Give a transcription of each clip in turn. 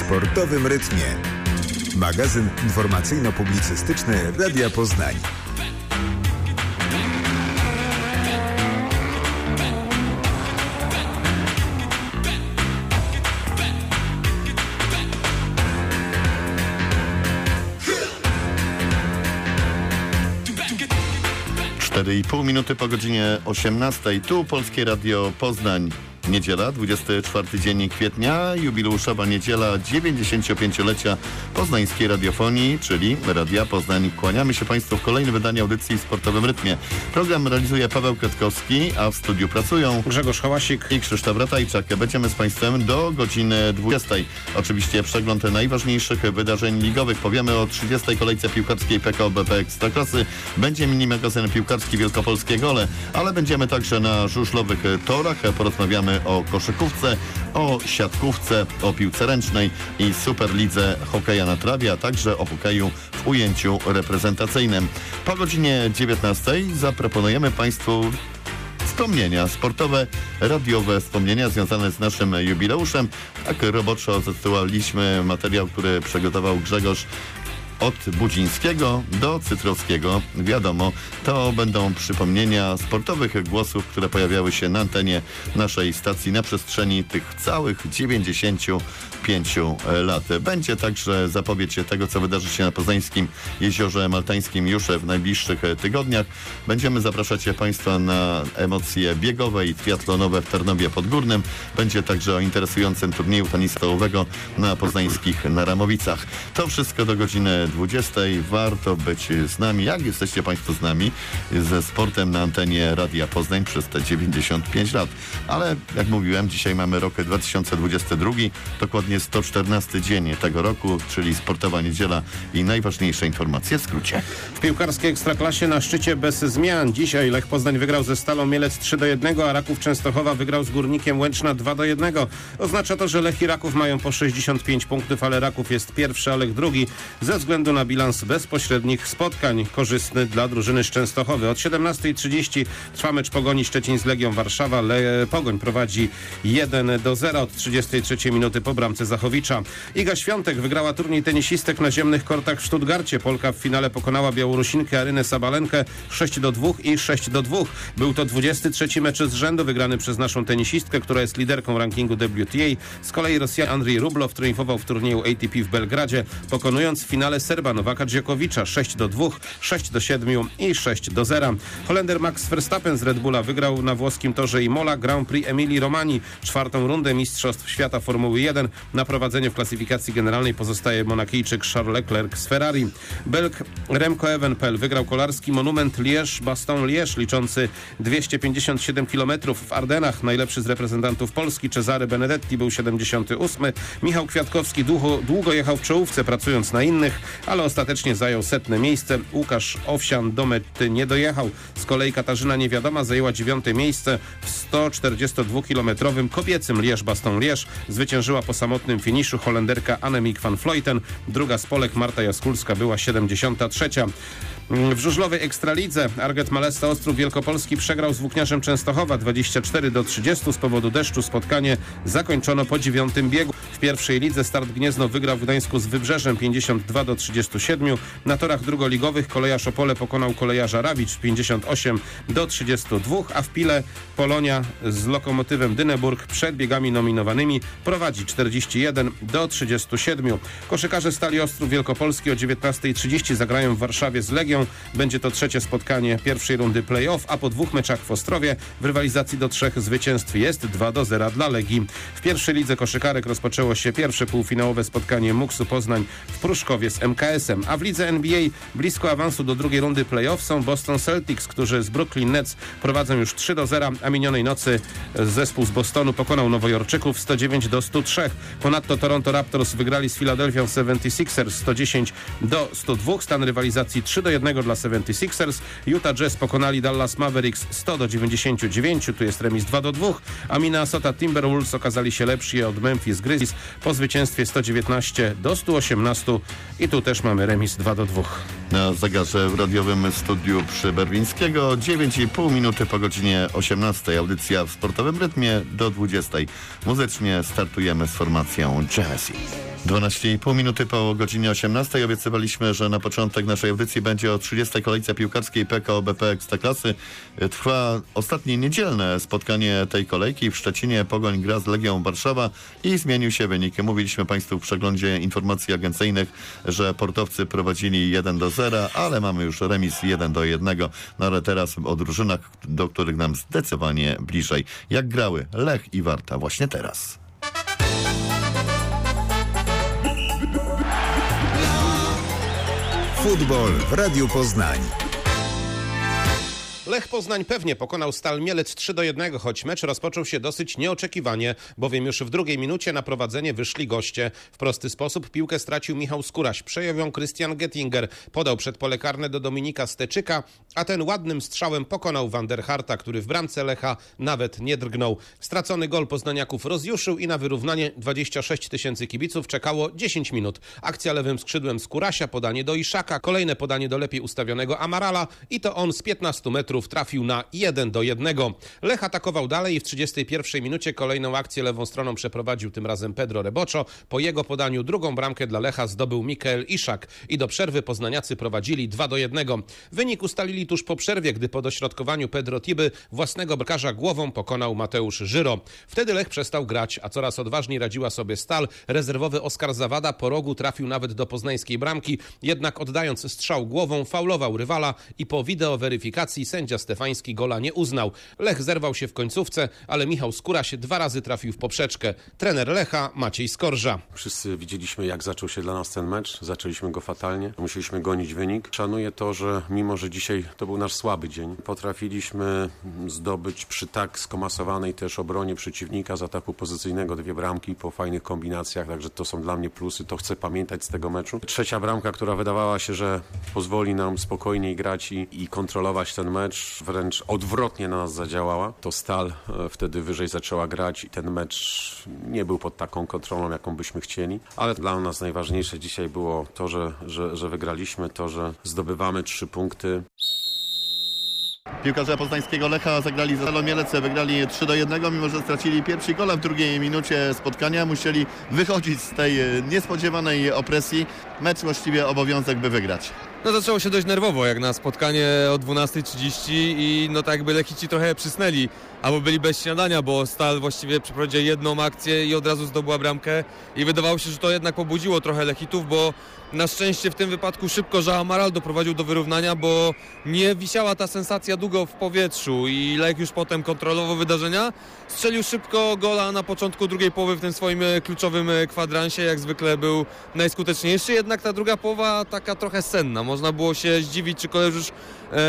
sportowym rytmie. Magazyn informacyjno-publicystyczny Radia Poznań. Cztery i pół minuty po godzinie 18. Tu Polskie Radio Poznań. Niedziela, 24 dzień kwietnia, jubileuszowa niedziela 95-lecia poznańskiej radiofonii, czyli Radia Poznań. Kłaniamy się Państwu w kolejnym wydaniu audycji w sportowym rytmie. Program realizuje Paweł Kwiatkowski, a w studiu pracują Grzegorz Hałasik i Krzysztof Ratajczak. Będziemy z Państwem do godziny 20. Oczywiście przegląd najważniejszych wydarzeń ligowych. Powiemy o 30. kolejce piłkarskiej PKO BP Ekstraklasy. Będzie mini magazyn piłkarski Wielkopolskie Gole, ale będziemy także na żużlowych torach. Porozmawiamy o koszykówce, o siatkówce, o piłce ręcznej i Superlidze hokeja na trawie, a także o hokeju w ujęciu reprezentacyjnym. Po godzinie 19 zaproponujemy Państwu wspomnienia sportowe, radiowe wspomnienia związane z naszym jubileuszem. Tak roboczo zatytułowaliśmy materiał, który przygotował Grzegorz. Od Budzińskiego do Cytrowskiego. Wiadomo, to będą przypomnienia sportowych głosów, które pojawiały się na antenie naszej stacji na przestrzeni tych całych 95 lat. Będzie także zapowiedź tego, co wydarzy się na poznańskim Jeziorze Maltańskim już w najbliższych tygodniach. Będziemy zapraszać Państwa na emocje biegowe i triatlonowe w Tarnowie Podgórnym. Będzie także o interesującym turnieju tenisa stołowego na poznańskich Naramowicach. To wszystko do godziny 20. Warto być z nami. Jak jesteście Państwo z nami? Ze sportem na antenie Radia Poznań przez te 95 lat. Ale jak mówiłem, dzisiaj mamy rok 2022, dokładnie 114 dzień tego roku, czyli sportowa niedziela i najważniejsze informacje w skrócie. W piłkarskiej Ekstraklasie na szczycie bez zmian. Dzisiaj Lech Poznań wygrał ze Stalą Mielec 3-1, a Raków Częstochowa wygrał z Górnikiem Łęczna 2-1. Oznacza to, że Lech i Raków mają po 65 punktów, ale Raków jest pierwszy, a Lech drugi ze względu na bilans bezpośrednich spotkań korzystny dla drużyny z Częstochowy. Od 17:30 trwa mecz Pogoni Szczecin z Legią Warszawa. Pogoń prowadzi 1-0 od 33 minuty po bramce Zachowicza. Iga Świątek wygrała turniej tenisistek na ziemnych kortach w Stuttgarcie. Polka w finale pokonała Białorusinkę Arynę Sabalenkę 6-2 i 6-2. Był to 23 mecz z rzędu wygrany przez naszą tenisistkę, która jest liderką rankingu WTA. Z kolei Rosjan Andrzej Rublow triumfował w turnieju ATP w Belgradzie, pokonując w finale Serba Nowaka Dżokowicza 6-2, 6-7 i 6-0. Holender Max Verstappen z Red Bulla wygrał na włoskim torze Imola Grand Prix Emilii Romani. Czwartą rundę Mistrzostw Świata Formuły 1. Na prowadzeniu w klasyfikacji generalnej pozostaje Monakijczyk Charles Leclerc z Ferrari. Belg Remco Evenepoel wygrał kolarski monument Liège-Bastogne-Liège liczący 257 km w Ardenach. Najlepszy z reprezentantów Polski Cezary Benedetti był 78. Michał Kwiatkowski długo jechał w czołówce, pracując na innych, ale ostatecznie zajął 100. miejsce. Łukasz Owsian do mety nie dojechał. Z kolei Katarzyna Niewiadoma zajęła 9. miejsce w 142-kilometrowym kobiecym Liège-Bastogne-Liège. Zwyciężyła po samotnym finiszu Holenderka Annemiek van Vleuten. Druga z Polek Marta Jaskulska była 73. W żużlowej Ekstralidze Arget Malesta Ostrów Wielkopolski przegrał z Włókniarzem Częstochowa 24-30 z powodu deszczu. Spotkanie zakończono po 9. biegu. W pierwszej lidze Start Gniezno wygrał w Gdańsku z Wybrzeżem 52-37. Na torach drugoligowych Kolejarz Opole pokonał Kolejarza Rawicz 58-32, a w Pile Polonia z Lokomotywem Dyneburg przed biegami nominowanymi prowadzi 41-37. Koszykarze Stali Ostrów Wielkopolski o 19:30 zagrają w Warszawie z Legią. Będzie to trzecie spotkanie pierwszej rundy play-off, a po 2 meczach w Ostrowie w rywalizacji do 3 zwycięstw jest 2-0 dla Legii. W pierwszej lidze koszykarek rozpoczęło się pierwsze półfinałowe spotkanie Muksu Poznań w Pruszkowie z MKS-em, a w lidze NBA blisko awansu do drugiej rundy play-off są Boston Celtics, którzy z Brooklyn Nets prowadzą już 3-0, a minionej nocy zespół z Bostonu pokonał Nowojorczyków 109-103. Ponadto Toronto Raptors wygrali z Philadelphia 76ers 110-102. Stan rywalizacji 3-1 dla 76ers. Utah Jazz pokonali Dallas Mavericks 100-99. Tu jest remis 2-2, a Minnesota Timberwolves okazali się lepsi od Memphis Grizzlies po zwycięstwie 119-118 i tu też mamy remis 2-2. Na zegarze w radiowym studiu przy Berwińskiego 9,5 minuty po godzinie 18. Audycja w sportowym rytmie do 20. Muzycznie startujemy z formacją Jazzy. 12,5 minuty po godzinie 18. Obiecywaliśmy, że na początek naszej audycji będzie o 30. kolejce piłkarskiej PKO BP Ekstraklasy. Trwa ostatnie niedzielne spotkanie tej kolejki. W Szczecinie Pogoń gra z Legią Warszawa i zmienił się wynik. Mówiliśmy Państwu w przeglądzie informacji agencyjnych, że portowcy prowadzili 1-0, ale mamy już remis 1-1. No ale teraz o drużynach, do których nam zdecydowanie bliżej. Jak grały Lech i Warta właśnie teraz. Futbol w Radiu Poznań. Lech Poznań pewnie pokonał Stal Mielec 3-1, choć mecz rozpoczął się dosyć nieoczekiwanie, bowiem już w drugiej minucie na prowadzenie wyszli goście. W prosty sposób piłkę stracił Michał Skóraś, przejął ją Christian Gettinger, podał przed pole karne do Dominika Steczyka, a ten ładnym strzałem pokonał Van der Harta, który w bramce Lecha nawet nie drgnął. Stracony gol poznaniaków rozjuszył i na wyrównanie 26 000 kibiców czekało 10 minut. Akcja lewym skrzydłem Skórasia, podanie do Iszaka, kolejne podanie do lepiej ustawionego Amarala i to on z 15 metrów trafił na 1-1. Lech atakował dalej i w 31 minucie kolejną akcję lewą stroną przeprowadził tym razem Pedro Reboczo. Po jego podaniu drugą bramkę dla Lecha zdobył Mikael Iszak i do przerwy poznaniacy prowadzili 2-1. Wynik ustalili tuż po przerwie, gdy po dośrodkowaniu Pedro Tiby własnego bramkarza głową pokonał Mateusz Żyro. Wtedy Lech przestał grać, a coraz odważniej radziła sobie Stal. Rezerwowy Oskar Zawada po rogu trafił nawet do poznańskiej bramki, jednak oddając strzał głową faulował rywala i po wideoweryfikacji sędzia Stefański gola nie uznał. Lech zerwał się w końcówce, ale Michał Skóraś 2 razy trafił w poprzeczkę. Trener Lecha Maciej Skorża. Wszyscy widzieliśmy, jak zaczął się dla nas ten mecz. Zaczęliśmy go fatalnie. Musieliśmy gonić wynik. Szanuję to, że mimo, że dzisiaj to był nasz słaby dzień, potrafiliśmy zdobyć przy tak skomasowanej też obronie przeciwnika z ataku pozycyjnego 2 bramki po fajnych kombinacjach, także to są dla mnie plusy. To chcę pamiętać z tego meczu. Trzecia bramka, która wydawała się, że pozwoli nam spokojniej grać i kontrolować ten mecz, wręcz odwrotnie na nas zadziałała. To Stal wtedy wyżej zaczęła grać i ten mecz nie był pod taką kontrolą, jaką byśmy chcieli. Ale dla nas najważniejsze dzisiaj było to, że wygraliśmy, to, że zdobywamy 3 punkty. Piłkarze poznańskiego Lecha zagrali za Stalą Mielec, wygrali 3-1, mimo że stracili pierwszy gol w drugiej minucie spotkania. Musieli wychodzić z tej niespodziewanej opresji. Mecz właściwie obowiązek, by wygrać. No zaczęło się dość nerwowo, jak na spotkanie o 12:30 i no tak jakby Lechici trochę przysnęli, albo byli bez śniadania, bo Stal właściwie przeprowadził jedną akcję i od razu zdobyła bramkę i wydawało się, że to jednak pobudziło trochę Lechitów, bo na szczęście w tym wypadku szybko João Amaral doprowadził do wyrównania, bo nie wisiała ta sensacja długo w powietrzu i Lech już potem kontrolował wydarzenia. Strzelił szybko gola na początku drugiej połowy w tym swoim kluczowym kwadransie, jak zwykle był najskuteczniejszy, jednak ta druga połowa taka trochę senna. Można było się zdziwić, czy koleż już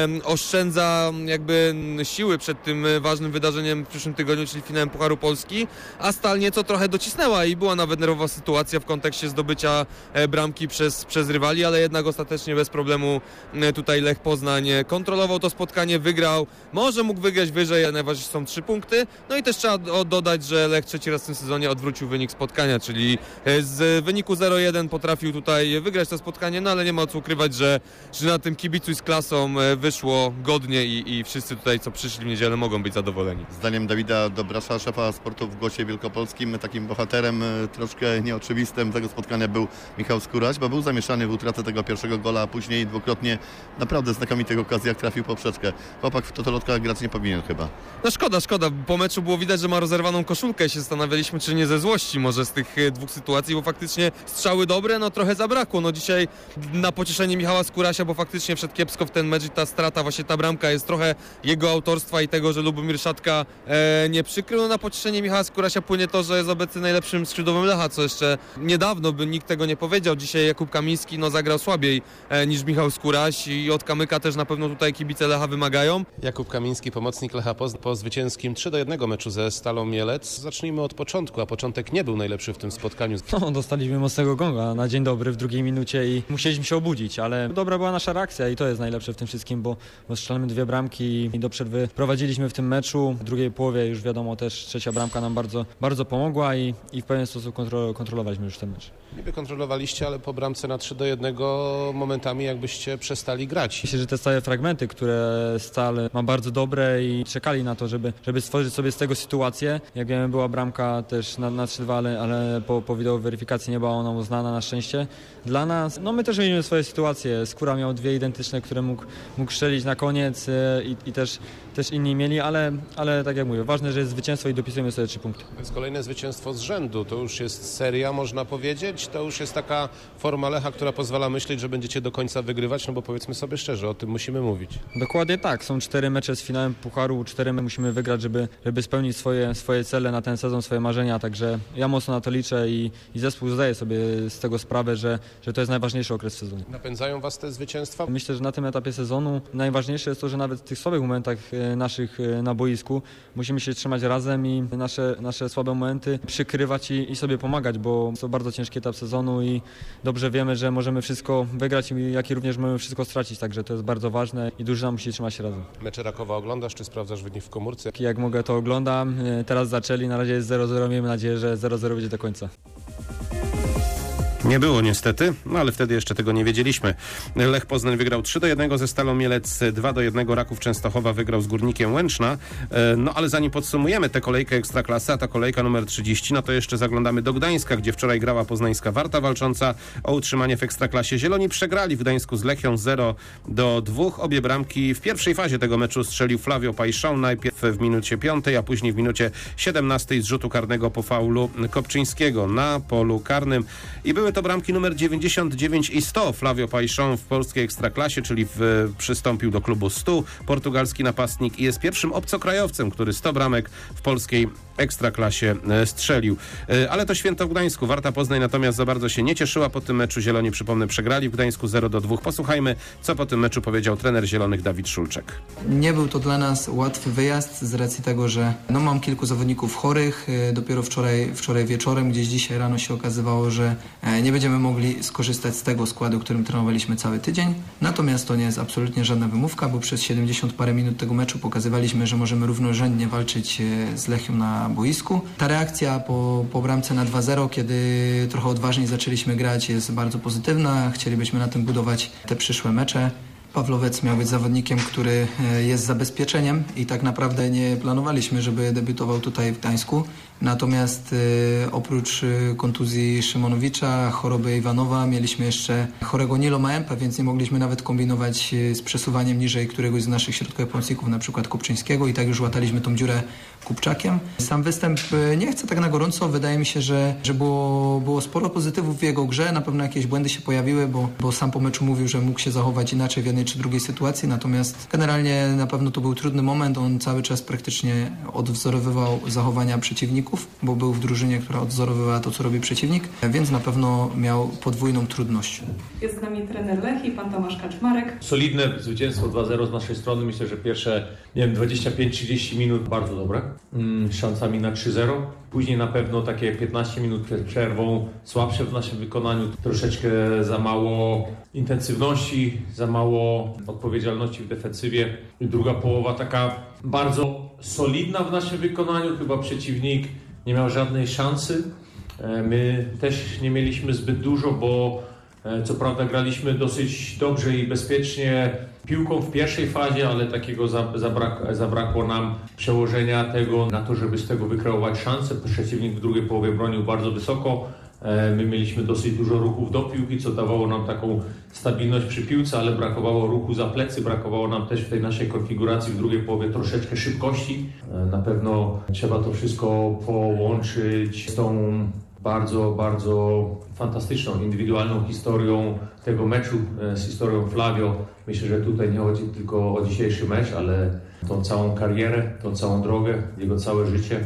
oszczędza jakby siły przed tym ważnym wydarzeniem w przyszłym tygodniu, czyli finałem Pucharu Polski, a Stal nieco trochę docisnęła i była nawet nerwowa sytuacja w kontekście zdobycia bramki przez rywali, ale jednak ostatecznie bez problemu tutaj Lech Poznań kontrolował to spotkanie, wygrał, może mógł wygrać wyżej, najważniejsze są 3 punkty, no i też trzeba dodać, że Lech trzeci raz w tym sezonie odwrócił wynik spotkania, czyli z wyniku 0-1 potrafił tutaj wygrać to spotkanie, no ale nie ma co ukrywać, że na tym kibicu z klasą wyszło godnie i wszyscy tutaj, co przyszli w niedzielę, mogą być zadowoleni. Zdaniem Dawida Dobrasza, szefa sportu w Głosie Wielkopolskim, takim bohaterem troszkę nieoczywistym tego spotkania był Michał Skóraś, bo był zamieszany w utratę tego pierwszego gola, a później dwukrotnie naprawdę znakomitych okazjach trafił poprzeczkę. Chłopak w totolotkach grać nie powinien chyba. No szkoda. Po meczu było widać, że ma rozerwaną koszulkę i się zastanawialiśmy, czy nie ze złości może z tych 2 sytuacji, bo faktycznie strzały dobre, no trochę zabrakło. No dzisiaj na pocieszenie Michała Skórasia, bo faktycznie wszedł kiepsko w ten mecz i ta strata, właśnie ta bramka jest trochę jego autorstwa i tego, że Lubomir Szatka nie przykrył. No na pocieszenie Michała Skórasia płynie to, że jest obecny najlepszym skrzydłowym Lecha, co jeszcze niedawno by nikt tego nie powiedział. Dzisiaj Jakub Kamiński zagrał słabiej niż Michał Skóraś i od Kamyka też na pewno tutaj kibice Lecha wymagają. Jakub Kamiński, pomocnik Lecha Poznań po zwycięskim 3-1 meczu ze Stalą Mielec. Zacznijmy od początku, a początek nie był najlepszy w tym spotkaniu. No, dostaliśmy mocnego gonga na dzień dobry w drugiej minucie i musieliśmy się obudzić, ale dobra była nasza reakcja i to jest najlepsze w tym wszystkim, bo strzelamy 2 bramki i do przerwy prowadziliśmy w tym meczu. W drugiej połowie już wiadomo też trzecia bramka nam bardzo pomogła i w pewien sposób kontrolowaliśmy już ten mecz. Niby kontrolowaliście, ale po bramce na 3-1 momentami jakbyście przestali grać. Myślę, że te stałe fragmenty, które Stal ma bardzo dobre i czekali na to, żeby stworzyć sobie z tego sytuację. Jak wiemy, była bramka też na 3-2, ale po wideowej weryfikacji nie była ona uznana na szczęście. Dla nas, my też mieliśmy swoje sytuacje. Skóra miał 2 identyczne, które mógł strzelić na koniec i też inni mieli, ale tak jak mówię, ważne, że jest zwycięstwo i dopisujemy sobie 3 punkty. To jest kolejne zwycięstwo z rzędu. To już jest seria, można powiedzieć. To już jest taka forma Lecha, która pozwala myśleć, że będziecie do końca wygrywać, bo powiedzmy sobie szczerze, o tym musimy mówić. Dokładnie tak. Są 4 mecze z finałem Pucharu, 4 musimy wygrać, żeby spełnić swoje cele na ten sezon, swoje marzenia. Także ja mocno na to liczę i zespół zdaje sobie z tego sprawę, że to jest najważniejszy okres w sezonie. Napędzają was te zwycięstwa? Myślę, że na tym etapie sezonu najważniejsze jest to, że nawet w tych słabych momentach naszych na boisku musimy się trzymać razem i nasze słabe momenty przykrywać i sobie pomagać, bo to bardzo ciężki etap sezonu i dobrze wiemy, że możemy wszystko wygrać, jak i również możemy wszystko stracić, także to jest bardzo ważne i drużyna musi trzymać się razem. Mecze Rakowa oglądasz, czy sprawdzasz wynik w komórce? Jak mogę, to oglądam. Teraz zaczęli, na razie jest 0-0, miejmy nadzieję, że 0-0 będzie do końca. Nie było niestety, ale wtedy jeszcze tego nie wiedzieliśmy. Lech Poznań wygrał 3-1 ze Stalą Mielec, 2-1 Raków Częstochowa wygrał z Górnikiem Łęczna. Ale zanim podsumujemy tę kolejkę Ekstraklasy, a ta kolejka numer 30, to jeszcze zaglądamy do Gdańska, gdzie wczoraj grała poznańska Warta walcząca o utrzymanie w Ekstraklasie. Zieloni przegrali w Gdańsku z Lechią 0-2. Obie bramki w pierwszej fazie tego meczu strzelił Flavio Paixão, najpierw w minucie 5, a później w minucie 17 z rzutu karnego po faulu Kopczyńskiego na polu karnym. I były to bramki numer 99 i 100. Flavio Paixão w polskiej Ekstraklasie, czyli przystąpił do klubu 100. Portugalski napastnik i jest pierwszym obcokrajowcem, który 100 bramek w polskiej Ekstraklasie strzelił. Ale to święto w Gdańsku. Warta Poznań natomiast za bardzo się nie cieszyła po tym meczu. Zieloni, przypomnę, przegrali w Gdańsku 0-2. Posłuchajmy, co po tym meczu powiedział trener Zielonych Dawid Szulczek. Nie był to dla nas łatwy wyjazd z racji tego, że mam kilku zawodników chorych. Dopiero wczoraj wieczorem, gdzieś dzisiaj rano się okazywało, że nie będziemy mogli skorzystać z tego składu, którym trenowaliśmy cały tydzień. Natomiast to nie jest absolutnie żadna wymówka, bo przez 70 parę minut tego meczu pokazywaliśmy, że możemy równorzędnie walczyć z Lechią na boisku. Ta reakcja po bramce na 2-0, kiedy trochę odważniej zaczęliśmy grać, jest bardzo pozytywna. Chcielibyśmy na tym budować te przyszłe mecze. Pawlowec miał być zawodnikiem, który jest zabezpieczeniem i tak naprawdę nie planowaliśmy, żeby debiutował tutaj w Gdańsku. Natomiast oprócz kontuzji Szymonowicza, choroby Iwanowa, mieliśmy jeszcze chorego Nilo Maempę, więc nie mogliśmy nawet kombinować z przesuwaniem niżej któregoś z naszych środkowych pomocników, na przykład Kopczyńskiego, i tak już łataliśmy tą dziurę Kupczakiem. Sam występ nie chcę tak na gorąco, wydaje mi się, że było sporo pozytywów w jego grze, na pewno jakieś błędy się pojawiły, bo sam po meczu mówił, że mógł się zachować inaczej w jednej czy drugiej sytuacji, natomiast generalnie na pewno to był trudny moment, on cały czas praktycznie odwzorowywał zachowania przeciwników, bo był w drużynie, która odwzorowywała to, co robi przeciwnik, więc na pewno miał podwójną trudność. Jest z nami trener Lechii, pan Tomasz Kaczmarek. Solidne zwycięstwo 2-0 z naszej strony. Myślę, że pierwsze 25-30 minut bardzo dobre, z szansami na 3-0. Później na pewno takie 15 minut przed przerwą słabsze w naszym wykonaniu. Troszeczkę za mało intensywności, za mało odpowiedzialności w defensywie. I druga połowa taka bardzo solidna w naszym wykonaniu. Chyba przeciwnik nie miał żadnej szansy. My też nie mieliśmy zbyt dużo, bo co prawda graliśmy dosyć dobrze i bezpiecznie piłką w pierwszej fazie, ale takiego zabrakło nam przełożenia tego na to, żeby z tego wykreować szansę. Przeciwnik w drugiej połowie bronił bardzo wysoko. My mieliśmy dosyć dużo ruchów do piłki, co dawało nam taką stabilność przy piłce, ale brakowało ruchu za plecy, brakowało nam też w tej naszej konfiguracji w drugiej połowie troszeczkę szybkości. Na pewno trzeba to wszystko połączyć z tą bardzo, bardzo fantastyczną, indywidualną historią tego meczu, z historią Flavio. Myślę, że tutaj nie chodzi tylko o dzisiejszy mecz, ale tą całą karierę, tą całą drogę, jego całe życie.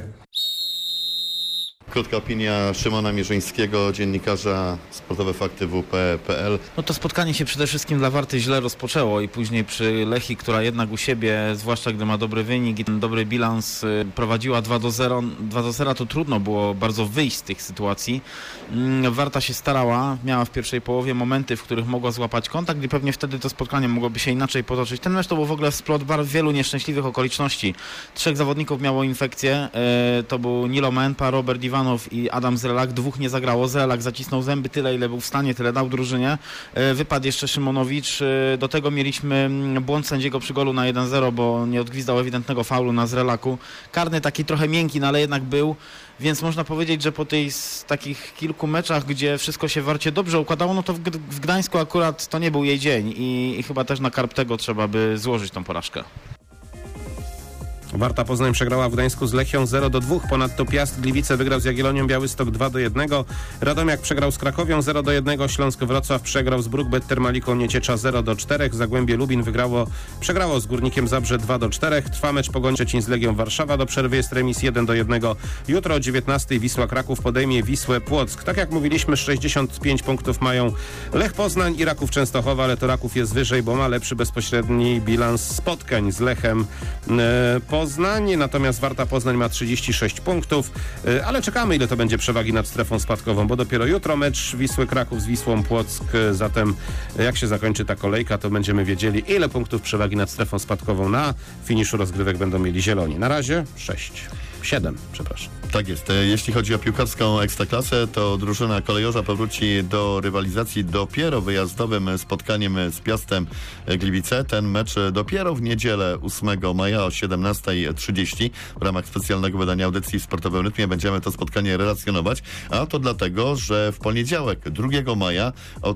Krótka opinia Szymona Mierzyńskiego, dziennikarza Sportowe Fakty WP.pl. To spotkanie się przede wszystkim dla Warty źle rozpoczęło i później przy Lechii, która jednak u siebie, zwłaszcza gdy ma dobry wynik i ten dobry bilans, prowadziła 2-0. 2-0 to trudno było bardzo wyjść z tych sytuacji. Warta się starała, miała w pierwszej połowie momenty, w których mogła złapać kontakt i pewnie wtedy to spotkanie mogłoby się inaczej potoczyć. Ten mecz to był w ogóle splot wielu nieszczęśliwych okoliczności. 3 zawodników miało infekcję, to był Nilo Maempa, Robert Iwanow Iwanow i Adam Zrelak, dwóch nie zagrało. Zrelak zacisnął zęby, tyle ile był w stanie, tyle dał drużynie. Wypadł jeszcze Szymonowicz. Do tego mieliśmy błąd sędziego przy golu na 1-0, bo nie odgwizdał ewidentnego faulu na Zrelaku. Karny taki trochę miękki, no ale jednak był. Więc można powiedzieć, że po takich kilku meczach, gdzie wszystko się Warcie dobrze układało, no to w Gdańsku akurat to nie był jej dzień i chyba też na karb tego trzeba by złożyć tą porażkę. Warta Poznań przegrała w Gdańsku z Lechią 0-2. Ponadto Piast Gliwice wygrał z Jagiellonią Białystok 2-1. Radomiak przegrał z Krakowią 0-1. Śląsk Wrocław przegrał z Bruk Termaliką Nieciecza 0-4. Zagłębie Lubin przegrało z Górnikiem Zabrze 2-4. Trwa mecz Pogoń Szczecin z Legią Warszawa. Do przerwy jest remis 1-1. Jutro o 19:00 Wisła Kraków podejmie Wisłę Płock. Tak jak mówiliśmy, 65 punktów mają Lech Poznań i Raków Częstochowa, ale to Raków jest wyżej, bo ma lepszy bezpośredni bilans spotkań z Lechem Poznań, natomiast Warta Poznań ma 36 punktów, ale czekamy, ile to będzie przewagi nad strefą spadkową, bo dopiero jutro mecz Wisły Kraków z Wisłą Płock, zatem jak się zakończy ta kolejka, to będziemy wiedzieli, ile punktów przewagi nad strefą spadkową na finiszu rozgrywek będą mieli zieloni. Na razie 7, przepraszam. Tak jest. Jeśli chodzi o piłkarską Ekstraklasę, to drużyna kolejorza powróci do rywalizacji dopiero wyjazdowym spotkaniem z Piastem Gliwice. Ten mecz dopiero w niedzielę 8 maja o 17:30 w ramach specjalnego wydania audycji w Sportowym Rytmie będziemy to spotkanie relacjonować, a to dlatego, że w poniedziałek 2 maja od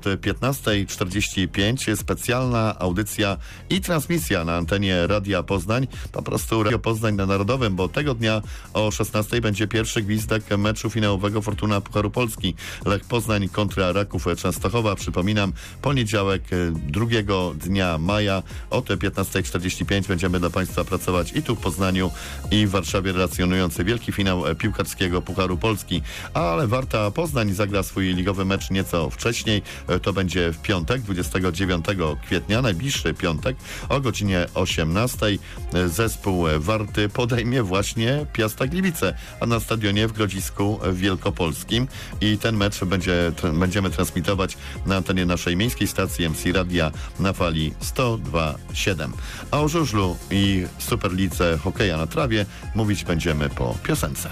15:45 specjalna audycja i transmisja na antenie Radia Poznań, po prostu Radio Poznań na Narodowym, bo tego dnia o 16:00 będzie pierwszy gwizdek meczu finałowego Fortuna Pucharu Polski. Lech Poznań kontra Raków Częstochowa. Przypominam, poniedziałek 2 dnia maja od 15:45 będziemy dla Państwa pracować i tu w Poznaniu, i w Warszawie, relacjonujący wielki finał piłkarskiego Pucharu Polski. Ale Warta Poznań zagra swój ligowy mecz nieco wcześniej. To będzie w piątek, 29 kwietnia, najbliższy piątek o godzinie 18:00. Zespół Warty podejmie właśnie Piasta Gliwice, a na stadionie w Grodzisku Wielkopolskim, i ten mecz będziemy transmitować na antenie naszej miejskiej stacji MC Radia na fali 102,7. A o żużlu i Superlidze hokeja na trawie mówić będziemy po piosence.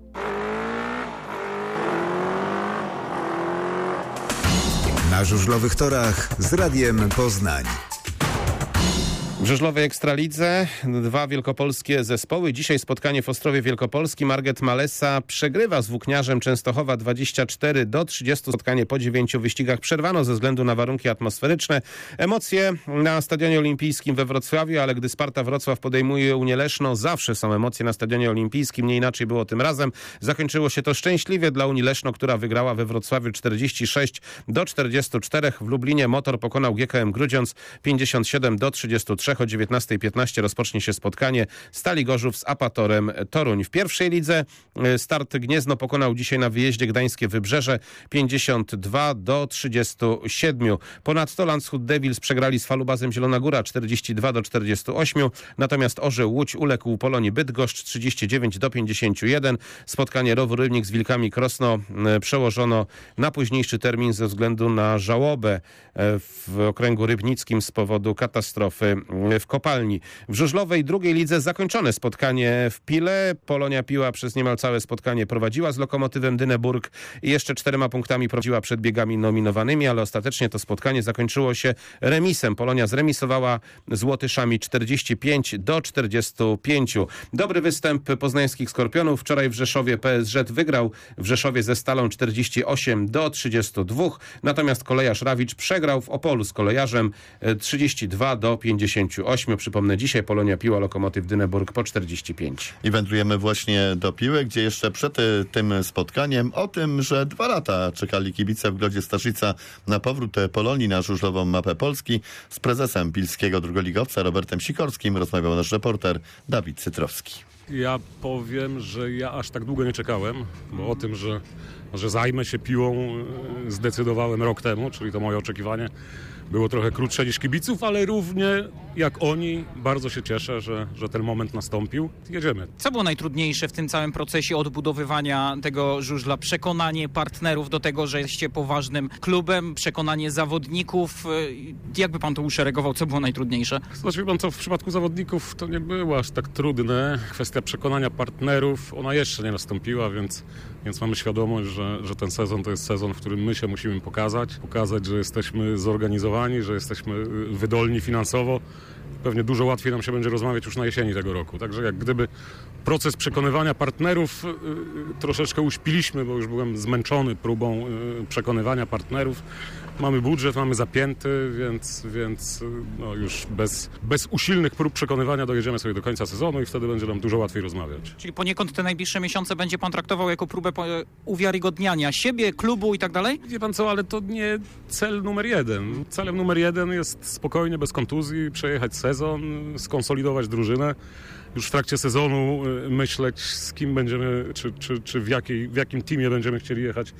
Na żużlowych torach z Radiem Poznań. W żużlowej Ekstralidze 2 wielkopolskie zespoły. Dzisiaj spotkanie w Ostrowie Wielkopolskim. Marget Malesa przegrywa z Włókniarzem Częstochowa 24-30. Spotkanie po 9 wyścigach przerwano ze względu na warunki atmosferyczne. Emocje na Stadionie Olimpijskim we Wrocławiu, ale gdy Sparta Wrocław podejmuje Unię Leszno, zawsze są emocje na Stadionie Olimpijskim. Nie inaczej było tym razem. Zakończyło się to szczęśliwie dla Unii Leszno, która wygrała we Wrocławiu 46-44. W Lublinie Motor pokonał GKM Grudziądz 57-33. O 19:15 rozpocznie się spotkanie Stali Gorzów z Apatorem Toruń. W pierwszej lidze Start Gniezno pokonał dzisiaj na wyjeździe Gdańskie Wybrzeże 52-37. Ponadto Landshut Devils przegrali z Falubazem Zielona Góra 42-48. Natomiast Orzeł Łódź uległ Polonii Bydgoszcz 39-51. Spotkanie Rowu Rybnik z Wilkami Krosno przełożono na późniejszy termin ze względu na żałobę w okręgu rybnickim z powodu katastrofy w kopalni. W żużlowej drugiej lidze zakończone spotkanie w Pile. Polonia Piła przez niemal całe spotkanie prowadziła z Lokomotywem Dyneburg i jeszcze 4 punktami prowadziła przed biegami nominowanymi, ale ostatecznie to spotkanie zakończyło się remisem. Polonia zremisowała z Łotyszami 45-45. Dobry występ poznańskich Skorpionów. Wczoraj w Rzeszowie PSŻ wygrał w Rzeszowie ze Stalą 48-32. Natomiast kolejarz Rawicz przegrał w Opolu z Kolejarzem 32-58. Przypomnę, dzisiaj Polonia Piła, Lokomotyw Dyneburg po 45. I wędrujemy właśnie do Piły, gdzie jeszcze przed tym spotkaniem o tym, że 2 lata czekali kibice w Grodzie Staszica na powrót Polonii na żużlową mapę Polski. Z prezesem pilskiego drugoligowca Robertem Sikorskim rozmawiał nasz reporter Dawid Cytrowski. Ja powiem, że ja aż tak długo nie czekałem, bo o tym, że zajmę się Piłą, zdecydowałem rok temu, czyli to moje oczekiwanie było trochę krótsze niż kibiców, ale równie jak oni bardzo się cieszę, że ten moment nastąpił. Jedziemy. Co było najtrudniejsze w tym całym procesie odbudowywania tego żużla? Przekonanie partnerów do tego, że jesteście poważnym klubem, przekonanie zawodników. Jakby pan to uszeregował? Co było najtrudniejsze? Znaczy pan co, w przypadku zawodników to nie było aż tak trudne. Kwestia przekonania partnerów, ona jeszcze nie nastąpiła, więc Więc mamy świadomość, że ten sezon to jest sezon, w którym my się musimy pokazać, że jesteśmy zorganizowani, że jesteśmy wydolni finansowo. Pewnie dużo łatwiej nam się będzie rozmawiać już na jesieni tego roku. Także jak gdyby proces przekonywania partnerów troszeczkę uśpiliśmy, bo już byłem zmęczony próbą przekonywania partnerów. Mamy budżet, mamy zapięty, więc no już bez usilnych prób przekonywania dojedziemy sobie do końca sezonu i wtedy będzie nam dużo łatwiej rozmawiać. Czyli poniekąd te najbliższe miesiące będzie pan traktował jako próbę uwiarygodniania siebie, klubu i tak dalej? Wie pan co, ale to nie cel numer jeden. Celem numer jeden jest spokojnie, bez kontuzji, przejechać sezon, skonsolidować drużynę. Już w trakcie sezonu myśleć, z kim będziemy, czy w jakim teamie będziemy chcieli jechać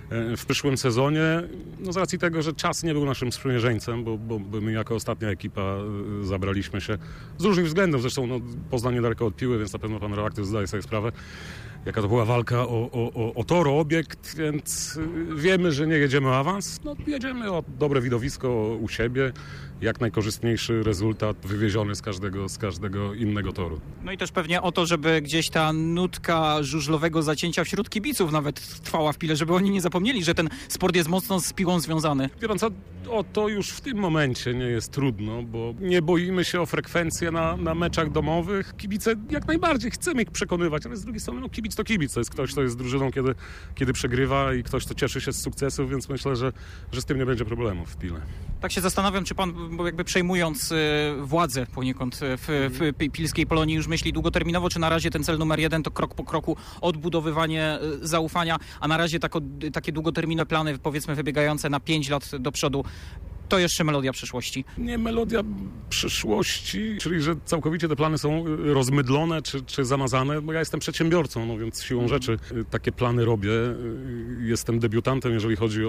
w przyszłym sezonie, no z racji tego, że czas nie był naszym sprzymierzeńcem, bo my jako ostatnia ekipa zabraliśmy się z różnych względów, zresztą no, Poznań niedaleko od Piły, więc na pewno pan redaktor zdaje sobie sprawę, jaka to była walka o tor, o obiekt, więc wiemy, że nie jedziemy o awans, no jedziemy o dobre widowisko u siebie, jak najkorzystniejszy rezultat wywieziony z każdego innego toru. No i też pewnie o to, żeby gdzieś ta nutka żużlowego zacięcia wśród kibiców nawet trwała w Pile, żeby oni nie zapomnieli, że ten sport jest mocno z piłą związany. Wie pan co, to już w tym momencie nie jest trudno, bo nie boimy się o frekwencję na meczach domowych. Kibice jak najbardziej chcemy ich przekonywać, ale z drugiej strony no, kibic to kibic. To jest ktoś, kto jest z drużyną, kiedy przegrywa i ktoś, kto cieszy się z sukcesów, więc myślę, że z tym nie będzie problemów w Pile. Tak się zastanawiam, czy pan, bo jakby przejmując władzę poniekąd w pilskiej Polonii, już myśli długoterminowo, czy na razie ten cel numer jeden to krok po kroku odbudowywanie zaufania, a na razie takie długoterminowe plany, powiedzmy wybiegające na 5 lat do przodu, to jeszcze melodia przyszłości? Nie melodia przyszłości, czyli że całkowicie te plany są rozmydlone czy zamazane, bo ja jestem przedsiębiorcą, no więc siłą rzeczy takie plany robię. Jestem debiutantem, jeżeli chodzi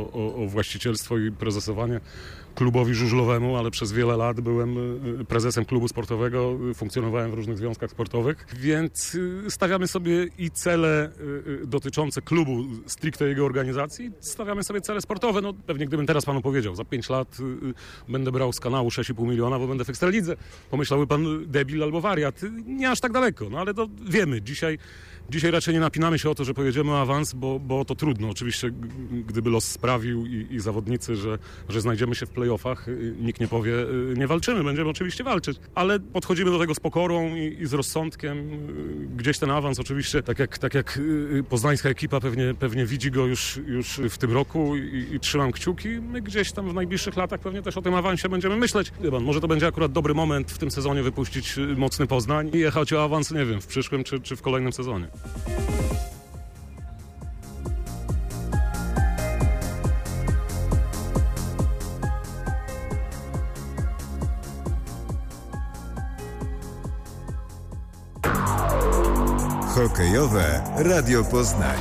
o właścicielstwo i prezesowanie klubowi żużlowemu, ale przez wiele lat byłem prezesem klubu sportowego, funkcjonowałem w różnych związkach sportowych, więc stawiamy sobie i cele dotyczące klubu, stricte jego organizacji, stawiamy sobie cele sportowe. No pewnie gdybym teraz panu powiedział, za 5 lat będę brał z kanału 6,5 miliona, bo będę w Ekstralidze. Pomyślałby pan debil albo wariat. Nie aż tak daleko, no ale to wiemy. Dzisiaj raczej nie napinamy się o to, że pojedziemy o awans, bo to trudno. Oczywiście gdyby los sprawił i zawodnicy, że znajdziemy się w play-offach, nikt nie powie, nie walczymy, będziemy oczywiście walczyć. Ale podchodzimy do tego z pokorą i z rozsądkiem. Gdzieś ten awans oczywiście, tak jak poznańska ekipa pewnie widzi go już w tym roku i trzymam kciuki. My gdzieś tam w najbliższych latach pewnie też o tym awansie będziemy myśleć. Może to będzie akurat dobry moment w tym sezonie wypuścić mocny Poznań i jechać o awans, nie wiem, w przyszłym czy w kolejnym sezonie. Hokejowe Radio Poznań.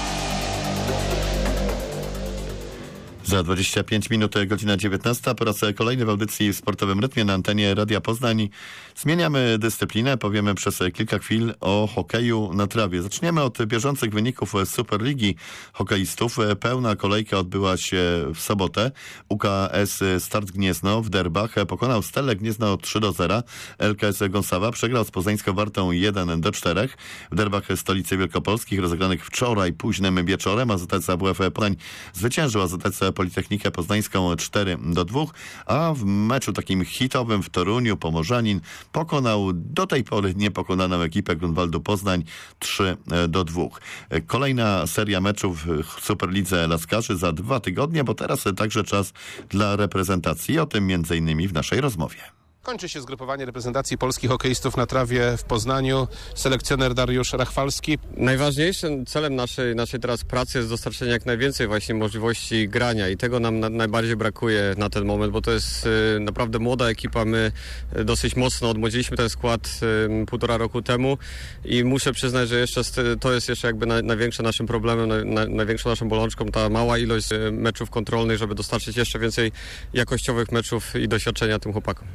Za 25 minut, godzina 19, po raz kolejny w audycji w Sportowym Rytmie na antenie Radia Poznań. Zmieniamy dyscyplinę, powiemy przez kilka chwil o hokeju na trawie. Zaczniemy od bieżących wyników Superligi hokeistów. Pełna kolejka odbyła się w sobotę. UKS Start Gniezno w derbach pokonał Stellę Gniezno 3-0. LKS Gąsawa przegrał z Poznańską Wartą 1-4. W derbach stolicy wielkopolskich rozegranych wczoraj późnym wieczorem AZS AWF Poznań zwyciężył AZS Politechnikę Poznańską 4-2, a w meczu takim hitowym w Toruniu Pomorzanin pokonał do tej pory niepokonaną ekipę Grunwaldu Poznań 3-2. Kolejna seria meczów w Superlidze Laskarzy za 2 tygodnie, bo teraz także czas dla reprezentacji. O tym m.in. w naszej rozmowie. Kończy się zgrupowanie reprezentacji polskich hokeistów na trawie w Poznaniu. Selekcjoner Dariusz Rachwalski. Najważniejszym celem naszej teraz pracy jest dostarczenie jak najwięcej właśnie możliwości grania i tego nam najbardziej brakuje na ten moment, bo to jest naprawdę młoda ekipa. My dosyć mocno odmłodziliśmy ten skład 1,5 roku temu i muszę przyznać, że jeszcze to jest jeszcze jakby największym naszym problemem, największą naszą bolączką, ta mała ilość meczów kontrolnych, żeby dostarczyć jeszcze więcej jakościowych meczów i doświadczenia tym chłopakom. A jak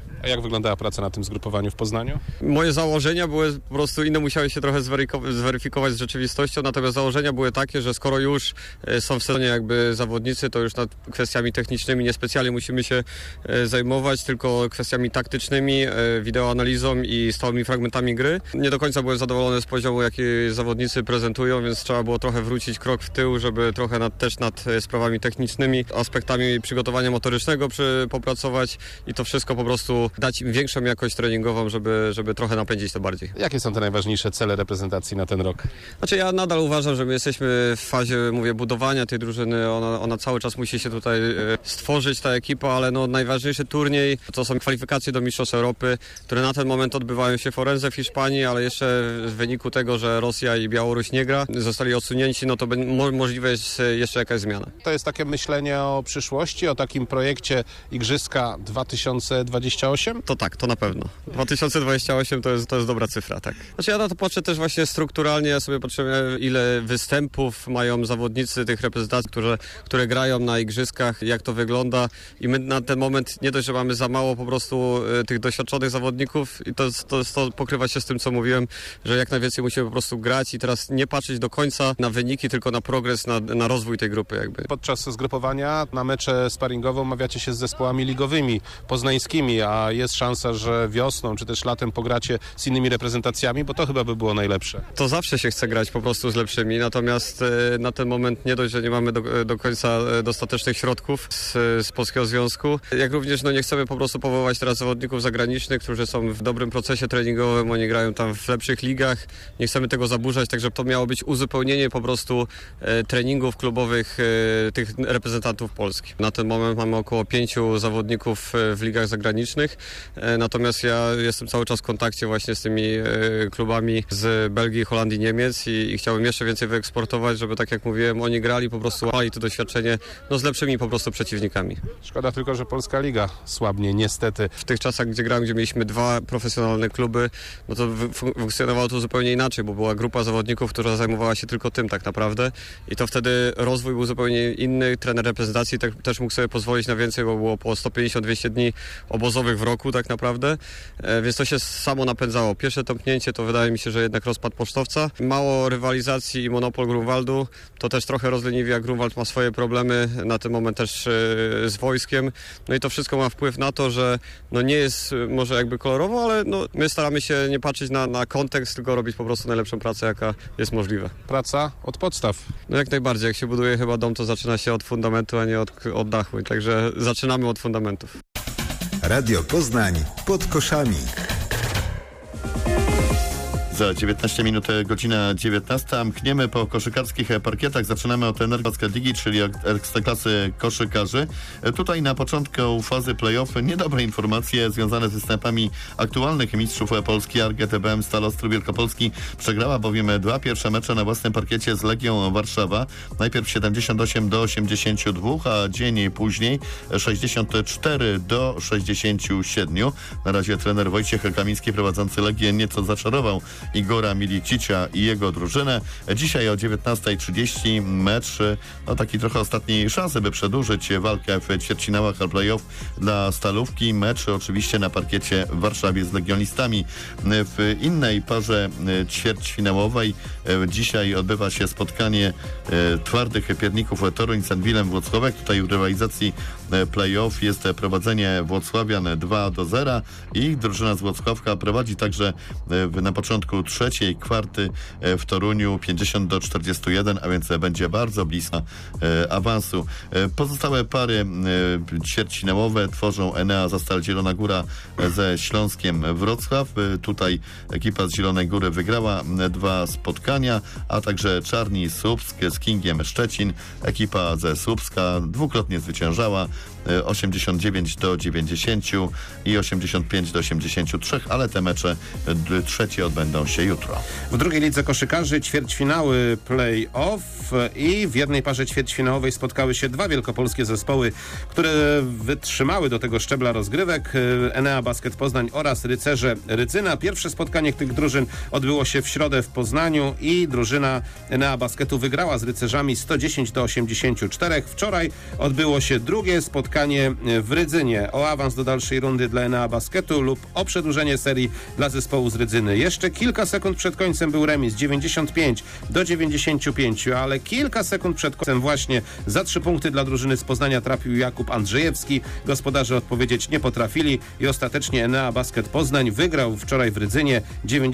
Jak wyglądała praca na tym zgrupowaniu w Poznaniu? Moje założenia były po prostu inne, musiały się trochę zweryfikować z rzeczywistością, natomiast założenia były takie, że skoro już są w sezonie jakby zawodnicy, to już nad kwestiami technicznymi niespecjalnie musimy się zajmować, tylko kwestiami taktycznymi, wideoanalizą i stałymi fragmentami gry. Nie do końca byłem zadowolony z poziomu, jaki zawodnicy prezentują, więc trzeba było trochę wrócić krok w tył, żeby trochę nad sprawami technicznymi, aspektami przygotowania motorycznego popracować i to wszystko po prostu dać im większą jakość treningową, żeby trochę napędzić to bardziej. Jakie są te najważniejsze cele reprezentacji na ten rok? Znaczy ja nadal uważam, że my jesteśmy w fazie, budowania tej drużyny. Ona cały czas musi się tutaj stworzyć, ta ekipa, ale najważniejszy turniej to są kwalifikacje do Mistrzostw Europy, które na ten moment odbywają się w Orense w Hiszpanii, ale jeszcze w wyniku tego, że Rosja i Białoruś nie gra, zostali odsunięci, to możliwe jest jeszcze jakaś zmiana. To jest takie myślenie o przyszłości, o takim projekcie Igrzyska 2028? To tak, to na pewno. 2028 to jest dobra cyfra, tak. Znaczy ja na to patrzę też właśnie strukturalnie, ja sobie patrzę, ile występów mają zawodnicy tych reprezentacji, które grają na Igrzyskach, jak to wygląda i my na ten moment nie dość, że mamy za mało po prostu tych doświadczonych zawodników i to pokrywa się z tym, co mówiłem, że jak najwięcej musimy po prostu grać i teraz nie patrzeć do końca na wyniki, tylko na progres, na rozwój tej grupy jakby. Podczas zgrupowania na mecze sparingowe umawiacie się z zespołami ligowymi, poznańskimi, a jest szansa, że wiosną czy też latem pogracie z innymi reprezentacjami, bo to chyba by było najlepsze. To zawsze się chce grać po prostu z lepszymi, natomiast na ten moment nie dość, że nie mamy do końca dostatecznych środków z Polskiego Związku, jak również nie chcemy po prostu powoływać teraz zawodników zagranicznych, którzy są w dobrym procesie treningowym, oni grają tam w lepszych ligach, nie chcemy tego zaburzać, także to miało być uzupełnienie po prostu treningów klubowych tych reprezentantów Polski. Na ten moment mamy około 5 zawodników w ligach zagranicznych, natomiast ja jestem cały czas w kontakcie właśnie z tymi klubami z Belgii, Holandii, Niemiec i chciałbym jeszcze więcej wyeksportować, żeby tak jak mówiłem, oni grali, po prostu mali to doświadczenie z lepszymi po prostu przeciwnikami. Szkoda tylko, że Polska Liga słabnie, niestety. W tych czasach, gdzie grałem, gdzie mieliśmy 2 profesjonalne kluby, to funkcjonowało to zupełnie inaczej, bo była grupa zawodników, która zajmowała się tylko tym tak naprawdę i to wtedy rozwój był zupełnie inny. Trener reprezentacji też mógł sobie pozwolić na więcej, bo było po 150-200 dni obozowych w roku tak naprawdę, więc to się samo napędzało. Pierwsze tąpnięcie to wydaje mi się, że jednak rozpad Pocztowca. Mało rywalizacji i monopol Grunwaldu, to też trochę rozleniwia. Grunwald ma swoje problemy, na ten moment też z wojskiem. I to wszystko ma wpływ na to, że nie jest może jakby kolorowo, ale my staramy się nie patrzeć na kontekst, tylko robić po prostu najlepszą pracę, jaka jest możliwa. Praca od podstaw. Jak najbardziej. Jak się buduje chyba dom, to zaczyna się od fundamentu, a nie od dachu. Także zaczynamy od fundamentów. Radio Poznań pod koszami. Za 19 minut, godzina 19. Mkniemy po koszykarskich parkietach. Zaczynamy od Energobasket Ligi, czyli ekstraklasy koszykarzy. Tutaj na początku fazy play-off niedobre informacje związane z występami aktualnych mistrzów Polski. ARGTBM Stal Ostrów Wielkopolski przegrała bowiem 2 pierwsze mecze na własnym parkiecie z Legią Warszawa. Najpierw 78-82, a dzień później 64-67. Na razie trener Wojciech Kamiński prowadzący Legię nieco zaczarował Igora Milicicia i jego drużynę. Dzisiaj o 19:30 mecz, taki trochę ostatniej szansy, by przedłużyć walkę w ćwierćfinałach play-off dla Stalówki. Mecz oczywiście na parkiecie w Warszawie z legionistami. W innej parze ćwierćfinałowej dzisiaj odbywa się spotkanie twardych pierników Toruń z Anwilem Włocławek. Tutaj w rywalizacji play-off jest prowadzenie Włocławian 2-0 i drużyna z Włocławka prowadzi także na początku trzeciej kwarty w Toruniu 50-41, a więc będzie bardzo blisko awansu. Pozostałe pary ćwierćfinałowe tworzą Enea Zastal Zielona Góra ze Śląskiem Wrocław. Tutaj ekipa z Zielonej Góry wygrała 2 spotkania, a także Czarni Słupsk z Kingiem Szczecin. Ekipa ze Słupska dwukrotnie zwyciężała 89-90 i 85-83, ale te mecze trzecie odbędą rozpoczną się jutro. W drugiej lidze koszykarzy ćwierćfinały play-off i w jednej parze ćwierćfinałowej spotkały się dwa wielkopolskie zespoły, które wytrzymały do tego szczebla rozgrywek. Enea Basket Poznań oraz Rycerze Rydzyna. Pierwsze spotkanie tych drużyn odbyło się w środę w Poznaniu i drużyna Enea Basketu wygrała z Rycerzami 110-84. Wczoraj odbyło się drugie spotkanie w Rydzynie o awans do dalszej rundy dla Enea Basketu lub o przedłużenie serii dla zespołu z Rydzyny. Jeszcze kilka sekund przed końcem był remis 95-95, ale kilka sekund przed końcem właśnie za 3 punkty dla drużyny z Poznania trafił Jakub Andrzejewski. Gospodarze odpowiedzieć nie potrafili i ostatecznie Enea Basket Poznań wygrał wczoraj w Rydzynie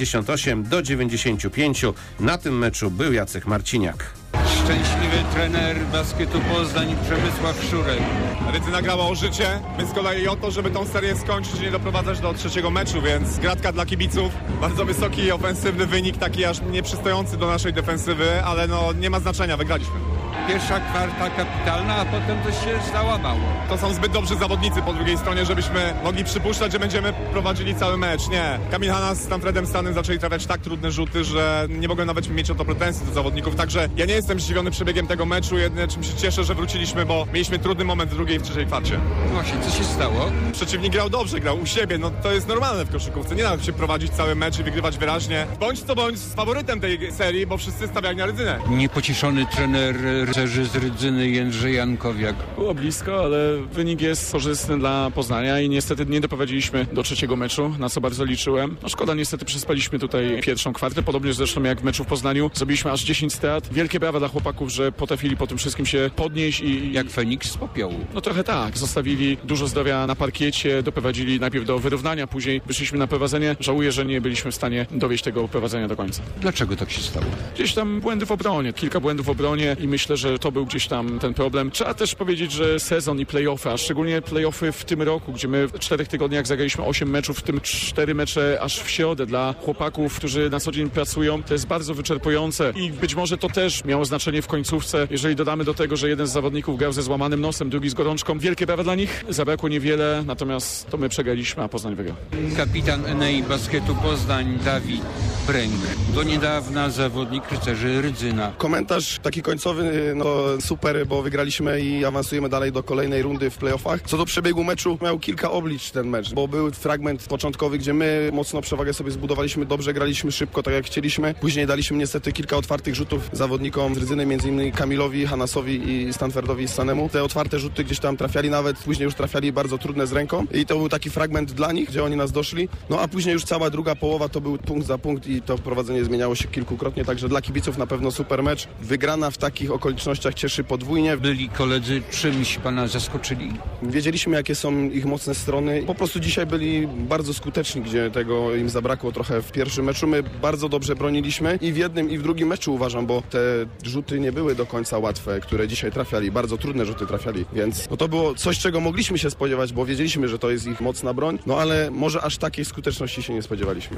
98-95. Na tym meczu był Jacek Marciniak. Szczęśliwy trener basketu Poznań Przemysław Szurek. Rydzyna grała o życie, my z kolei o to, żeby tą serię skończyć i nie doprowadzać do trzeciego meczu, więc gratka dla kibiców. Bardzo wysoki ofensywny wynik, taki aż nieprzystojący do naszej defensywy, ale no nie ma znaczenia, wygraliśmy. Pierwsza kwarta kapitalna, a potem to się załamało. To są zbyt dobrzy zawodnicy po drugiej stronie, żebyśmy mogli przypuszczać, że będziemy prowadzili cały mecz. Nie. Kamil Hanna z Stanfredem Stanem zaczęli trafiać tak trudne rzuty, że nie mogłem nawet mieć o to pretensji do zawodników. Także ja nie jestem zdziwiony przebiegiem tego meczu. Jedyne czym się cieszę, że wróciliśmy, bo mieliśmy trudny moment w drugiej i w trzeciej kwarcie. Właśnie, co się stało? Przeciwnik grał dobrze, grał u siebie. No to jest normalne w koszykówce. Nie da się prowadzić cały mecz i wygrywać wyraźnie. Bądź co bądź z faworytem tej serii, bo wszyscy stawiali na Rydzynę. Niepocieszony trener Rycerzy z Rydzyny Jędrzej Jankowiak. Było blisko, ale wynik jest korzystny dla Poznania i niestety nie doprowadziliśmy do trzeciego meczu, na co bardzo liczyłem. No szkoda, niestety przespaliśmy tutaj pierwszą kwartę, podobnie zresztą jak w meczu w Poznaniu. Zrobiliśmy aż 10 strat. Wielkie brawa dla chłopaków, że potrafili po tym wszystkim się podnieść i... Jak Feniks z popiołu. No trochę tak. Zostawili dużo zdrowia na parkiecie, doprowadzili najpierw do wyrównania, później wyszliśmy na prowadzenie. Żałuję, że nie byliśmy w stanie dowieść tego prowadzenia do końca. Dlaczego tak się stało? Gdzieś tam błędy w obronie, kilka błędów w obronie i myślę, że to był gdzieś tam ten problem. Trzeba też powiedzieć, że sezon i play-offy, a szczególnie play-offy w tym roku, gdzie my w 4 tygodniach zagraliśmy 8 meczów, w tym 4 mecze aż w środę dla chłopaków, którzy na co dzień pracują, to jest bardzo wyczerpujące i być może to też miało znaczenie w końcówce. Jeżeli dodamy do tego, że jeden z zawodników grał ze złamanym nosem, drugi z gorączką, wielkie brawa dla nich. Zabrakło niewiele, natomiast to my przegraliśmy, a Poznań wygrał. Kapitan Enei Basketu Poznań Dawid Bręk. Do niedawna zawodnik Rycerzy Rydzyna. Komentarz taki końcowy, no super, bo wygraliśmy i awansujemy dalej do kolejnej rundy w playoffach. Co do przebiegu meczu, miał kilka oblicz ten mecz, bo był fragment początkowy, gdzie my mocno przewagę sobie zbudowaliśmy, dobrze graliśmy szybko, tak jak chcieliśmy. Później daliśmy niestety kilka otwartych rzutów zawodnikom z Rydzyny, m.in. Kamilowi, Hanasowi i Stanfordowi Stanemu. Te otwarte rzuty gdzieś tam trafiali, nawet później już trafiali bardzo trudne z ręką i to był taki fragment dla nich, gdzie oni nas doszli. No a później już cała druga połowa to był punkt za punkt i to prowadzenie zmieniało się kilkukrotnie, także dla kibiców na pewno super mecz. Wygrana w takich okolicznościach cieszy podwójnie. Byli koledzy czymś pana zaskoczyli? Wiedzieliśmy, jakie są ich mocne strony. Po prostu dzisiaj byli bardzo skuteczni, gdzie tego im zabrakło trochę w pierwszym meczu. My bardzo dobrze broniliśmy i w jednym i w drugim meczu uważam, bo te rzuty nie były do końca łatwe, które dzisiaj trafiali. Bardzo trudne rzuty trafiali, więc no to było coś, czego mogliśmy się spodziewać, bo wiedzieliśmy, że to jest ich mocna broń, no ale może aż takiej skuteczności się nie spodziewaliśmy.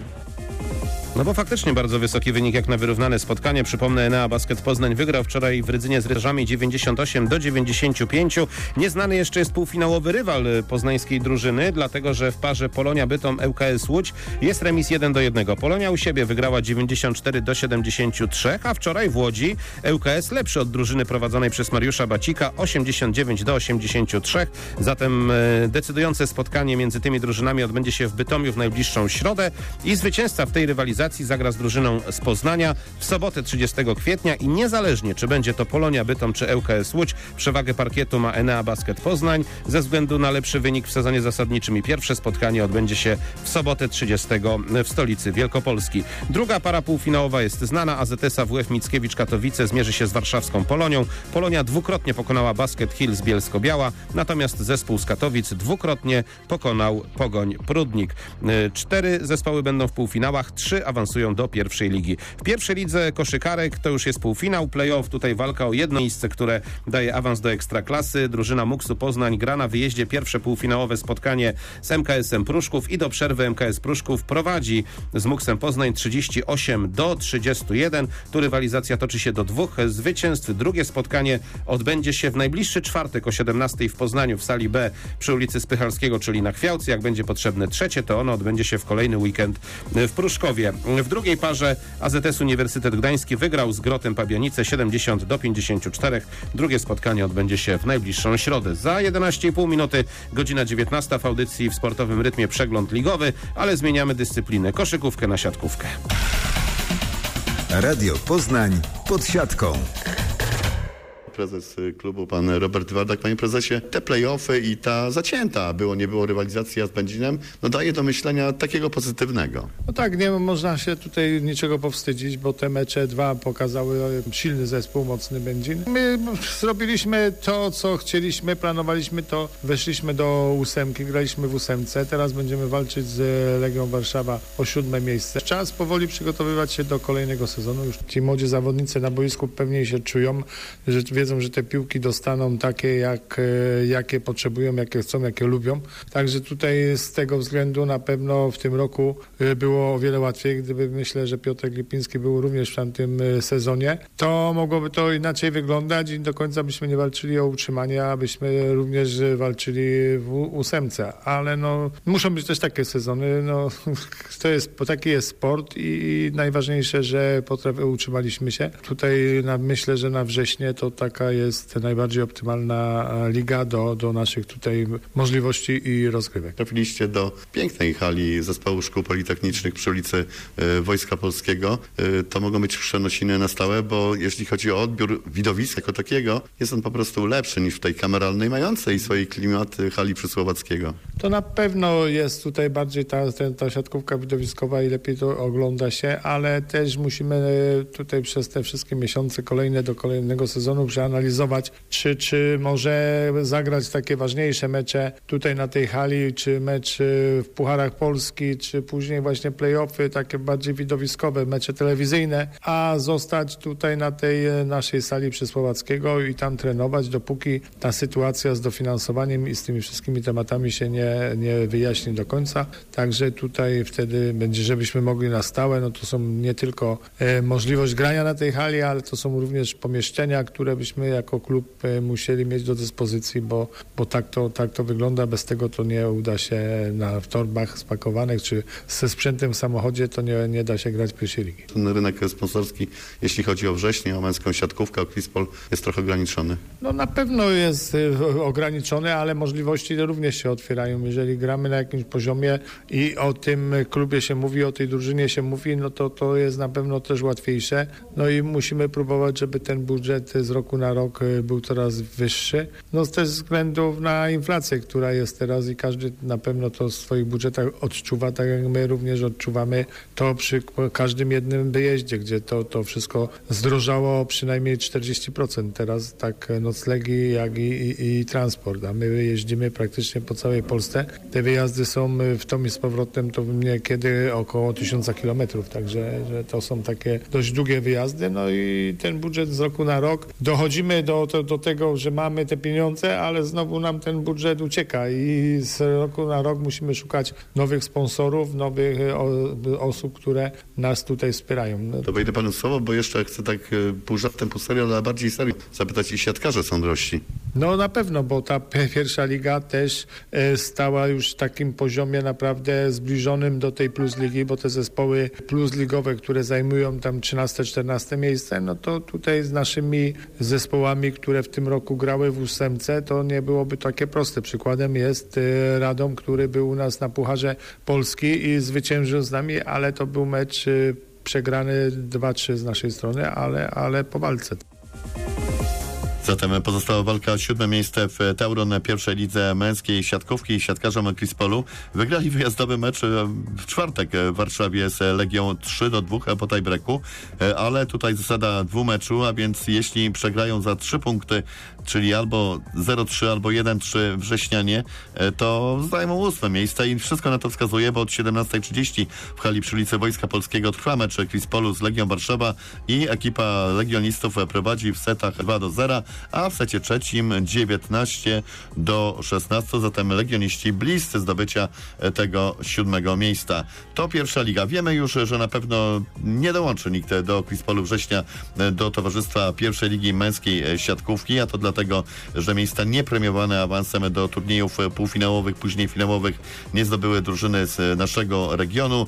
No bo faktycznie bardzo wysoki wynik jak na wyrównane spotkanie. Przypomnę, Enea Basket Poznań wygrał wczoraj w Rydzynie z Rycerzami 98-95. Nieznany jeszcze jest półfinałowy rywal poznańskiej drużyny, dlatego że w parze Polonia Bytom ŁKS Łódź jest remis 1-1. Polonia u siebie wygrała 94-73, a wczoraj w Łodzi ŁKS lepszy od drużyny prowadzonej przez Mariusza Bacika 89-83. Zatem decydujące spotkanie między tymi drużynami odbędzie się w Bytomiu w najbliższą środę i zwycięzca w tej rywalizacji zagra z drużyną z Poznania w sobotę 30 kwietnia i niezależnie czy będzie to Polonia Bytom czy ŁKS Łódź, przewagę parkietu ma Enea Basket Poznań ze względu na lepszy wynik w sezonie zasadniczym i pierwsze spotkanie odbędzie się w sobotę 30 w stolicy Wielkopolski. Druga para półfinałowa jest znana. AZS AWF Mickiewicz Katowice zmierzy się z warszawską Polonią. Polonia dwukrotnie pokonała Basket Hills Bielsko-Biała, natomiast zespół z Katowic dwukrotnie pokonał Pogoń Prudnik. 4 zespoły będą w półfinałach, 3 awansują do pierwszej ligi. W pierwszej lidze koszykarek to już jest półfinał, play-off, tutaj walka o jedno miejsce, które daje awans do Ekstraklasy. Drużyna Muksu Poznań gra na wyjeździe pierwsze półfinałowe spotkanie z MKS-em Pruszków i do przerwy MKS Pruszków prowadzi z Muksem Poznań 38-31. Tu rywalizacja toczy się do 2 zwycięstw. Drugie spotkanie odbędzie się w najbliższy czwartek o 17 w Poznaniu w sali B przy ulicy Spychalskiego, czyli na Chwiałce. Jak będzie potrzebne trzecie, to ono odbędzie się w kolejny weekend w Pruszkowie. W drugiej parze AZS Uniwersytet Gdański wygrał z Grotem Pabianice 70-54. Drugie spotkanie odbędzie się w najbliższą środę. Za 11,5 minuty, godzina 19 w audycji w sportowym rytmie przegląd ligowy, ale zmieniamy dyscyplinę. Koszykówkę na siatkówkę. Radio Poznań pod siatką. Prezes klubu, pan Robert Wardak. Panie prezesie, te play-offy i ta zacięta nie było rywalizacja z Będzinem, daje do myślenia takiego pozytywnego. No tak, nie można się tutaj niczego powstydzić, bo te mecze dwa pokazały silny zespół, mocny Będzin. My zrobiliśmy to, co chcieliśmy, planowaliśmy to, weszliśmy do 8, graliśmy w 8, teraz będziemy walczyć z Legią Warszawa o 7 miejsce. Czas powoli przygotowywać się do kolejnego sezonu. Już ci młodzi zawodnicy na boisku pewnie się czują, że wiedzą, że te piłki dostaną takie, jakie potrzebują, jakie chcą, jakie lubią. Także tutaj z tego względu na pewno w tym roku było o wiele łatwiej. Gdyby myślę, że Piotr Lipiński był również w tamtym sezonie, to mogłoby to inaczej wyglądać i do końca byśmy nie walczyli o utrzymanie, a byśmy również walczyli w 8. Ale muszą być też takie sezony. Taki jest sport i najważniejsze, że utrzymaliśmy się. Tutaj myślę, że na wrześnie to taka jest najbardziej optymalna liga do naszych tutaj możliwości i rozgrywek. Trafiliście do pięknej hali Zespołu Szkół Politechnicznych przy ulicy Wojska Polskiego. To mogą być przenosiny na stałe, bo jeśli chodzi o odbiór widowiska jako takiego, jest on po prostu lepszy niż w tej kameralnej, mającej swoje klimaty hali Przysłowackiego. To na pewno jest tutaj bardziej ta siatkówka widowiskowa i lepiej to ogląda się, ale też musimy tutaj przez te wszystkie miesiące kolejne do kolejnego sezonu przeanalizować, czy może zagrać takie ważniejsze mecze tutaj na tej hali, czy mecz w Pucharach Polski, czy później właśnie play-offy, takie bardziej widowiskowe, mecze telewizyjne, a zostać tutaj na tej naszej sali Przysłowackiego i tam trenować, dopóki ta sytuacja z dofinansowaniem i z tymi wszystkimi tematami się nie wyjaśni do końca. Także tutaj wtedy będzie, żebyśmy mogli na stałe, to są nie tylko możliwość grania na tej hali, ale to są również pomieszczenia, które byśmy jako klub musieli mieć do dyspozycji, bo tak to wygląda. Bez tego to nie uda się w torbach spakowanych, czy ze sprzętem w samochodzie, to nie da się grać pierwszej ligi. Ten rynek sponsorski, jeśli chodzi o wrześniu, o męską siatkówkę, o Krispol, jest trochę ograniczony. Na pewno jest ograniczony, ale możliwości również się otwierają. Jeżeli gramy na jakimś poziomie i o tym klubie się mówi, o tej drużynie się mówi, to jest na pewno też łatwiejsze. I musimy próbować, żeby ten budżet z roku na rok był coraz wyższy. Też ze względu na inflację, która jest teraz i każdy na pewno to w swoich budżetach odczuwa, tak jak my również odczuwamy to przy każdym jednym wyjeździe, gdzie to wszystko zdrożało przynajmniej 40% teraz, tak noclegi, jak i transport, a my jeździmy praktycznie po całej Polsce. Te wyjazdy są w tom i z powrotem to niekiedy około 1000 kilometrów, także że to są takie dość długie wyjazdy, i ten budżet z roku na rok dochodzimy do tego, że mamy te pieniądze, ale znowu nam ten budżet ucieka i z roku na rok musimy szukać nowych sponsorów, nowych osób, które nas tutaj wspierają. To wejdę panu słowo, bo jeszcze chcę tak pół żartem, pół serio, ale bardziej serio zapytać, i siatkarze są drożsi. Na pewno, bo ta pierwsza liga też stała już w takim poziomie naprawdę zbliżonym do tej Plus Ligi, bo te zespoły plus ligowe, które zajmują tam 13-14 miejsce, to tutaj z naszymi zespołami, które w tym roku grały w 8, to nie byłoby takie proste. Przykładem jest Radom, który był u nas na Pucharze Polski i zwyciężył z nami, ale to był mecz przegrany 2-3 z naszej strony, ale po walce. Zatem pozostała walka o 7 miejsce w Tauron pierwszej lidze męskiej siatkówki i siatkarzom Krispolu wygrali wyjazdowy mecz w czwartek w Warszawie z Legią 3-2 po tiebreaku, ale tutaj zasada dwumeczu, a więc jeśli przegrają za 3 punkty, czyli albo 0-3, albo 1-3 wrześnianie, to zajmą 8 miejsce i wszystko na to wskazuje, bo od 17:30 w hali przy ulicy Wojska Polskiego trwa mecz Krispolu z Legią Warszawa i ekipa legionistów prowadzi w setach 2-0. a w secie trzecim 19-16. Zatem legioniści bliscy zdobycia tego 7. miejsca. To pierwsza liga. Wiemy już, że na pewno nie dołączy nikt do Quispolu Września do towarzystwa pierwszej ligi męskiej siatkówki, a to dlatego, że miejsca niepremiowane awansem do turniejów półfinałowych, później finałowych nie zdobyły drużyny z naszego regionu.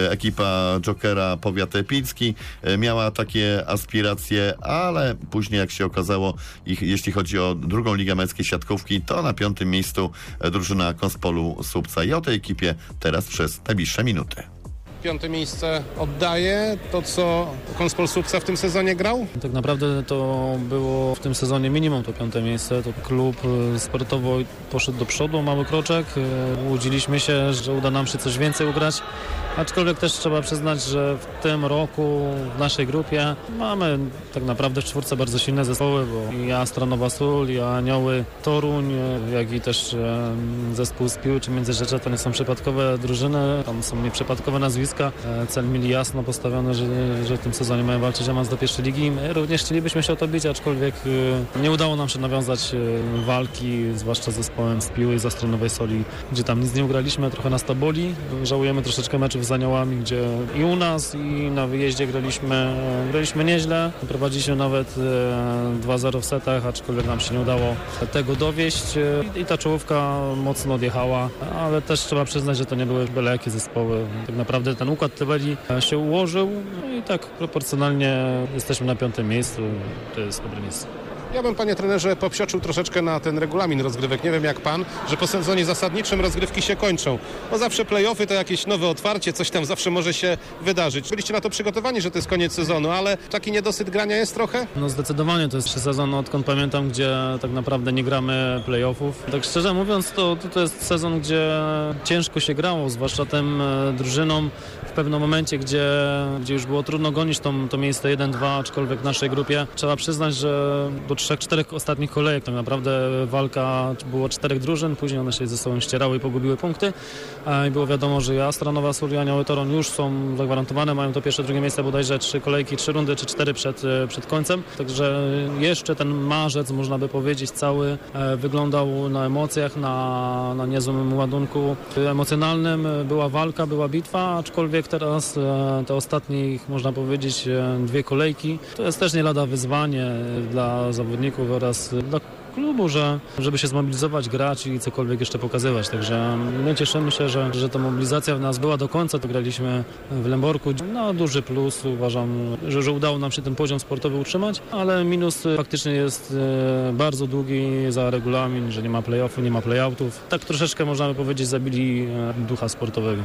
Ekipa Jokera Powiat Pilski miała takie aspiracje, ale później, jak się okazało, jeśli chodzi o drugą ligę męskiej siatkówki, to na 5. miejscu drużyna Konspolu Słupca. I o tej ekipie teraz przez najbliższe minuty. 5. miejsce oddaje to, co Konspol Słupca w tym sezonie grał? Tak naprawdę to było w tym sezonie minimum to 5. miejsce. To klub sportowo poszedł do przodu, mały kroczek. Łudziliśmy się, że uda nam się coś więcej ugrać. Aczkolwiek też trzeba przyznać, że w tym roku w naszej grupie mamy tak naprawdę w czwórce bardzo silne zespoły, bo i Astronowa Sól, i Anioły Toruń, jak i też zespół z Piłczy Międzyrzecza to nie są przypadkowe drużyny, tam są nieprzypadkowe nazwiska. Cel mieli jasno postawiony, że w tym sezonie mają walczyć o awans do pierwszej ligi. My również chcielibyśmy się o to bić, aczkolwiek nie udało nam się nawiązać walki, zwłaszcza z zespołem z Piły i z Astronowej Soli, gdzie tam nic nie ugraliśmy, trochę nas to boli. Żałujemy troszeczkę meczów z Aniołami, gdzie i u nas, i na wyjeździe graliśmy nieźle. Prowadziliśmy nawet 2-0 w setach, aczkolwiek nam się nie udało tego dowieść i ta czołówka mocno odjechała, ale też trzeba przyznać, że to nie były byle jakie zespoły. Tak naprawdę ten układ tabeli się ułożył i tak proporcjonalnie jesteśmy na 5. miejscu. To jest dobre miejsce. Ja bym, panie trenerze, popsioczył troszeczkę na ten regulamin rozgrywek. Nie wiem jak pan, że po sezonie zasadniczym rozgrywki się kończą. Bo zawsze play-offy to jakieś nowe otwarcie, coś tam zawsze może się wydarzyć. Byliście na to przygotowani, że to jest koniec sezonu, ale taki niedosyt grania jest trochę? No zdecydowanie, to jest sezon, odkąd pamiętam, gdzie tak naprawdę nie gramy play-offów. Tak szczerze mówiąc, to jest sezon, gdzie ciężko się grało, zwłaszcza tym drużynom w pewnym momencie, gdzie już było trudno gonić to miejsce 1-2, aczkolwiek w naszej grupie trzeba przyznać, że do 3-4 ostatnich kolejek tak naprawdę walka, było 4 drużyn, później one się ze sobą ścierały i pogubiły punkty i było wiadomo, że Astronowa Sól i Anioły Toruń już są zagwarantowane, mają to pierwsze, drugie miejsce bodajże 3 kolejki, 3 rundy czy 4 przed końcem, także jeszcze ten marzec, można by powiedzieć, cały wyglądał na emocjach, na niezłym ładunku emocjonalnym, była walka, była bitwa, aczkolwiek teraz te ostatnie, można powiedzieć, 2 kolejki, to jest też nie lada wyzwanie dla zawodników oraz dla klubu, żeby się zmobilizować, grać i cokolwiek jeszcze pokazywać. Także my cieszymy się, że ta mobilizacja w nas była do końca. To graliśmy w Lęborku. No, duży plus. Uważam, że udało nam się ten poziom sportowy utrzymać, ale minus faktycznie jest bardzo długi za regulamin, że nie ma play-offu, nie ma play-outów. Tak troszeczkę, można by powiedzieć, zabili ducha sportowego.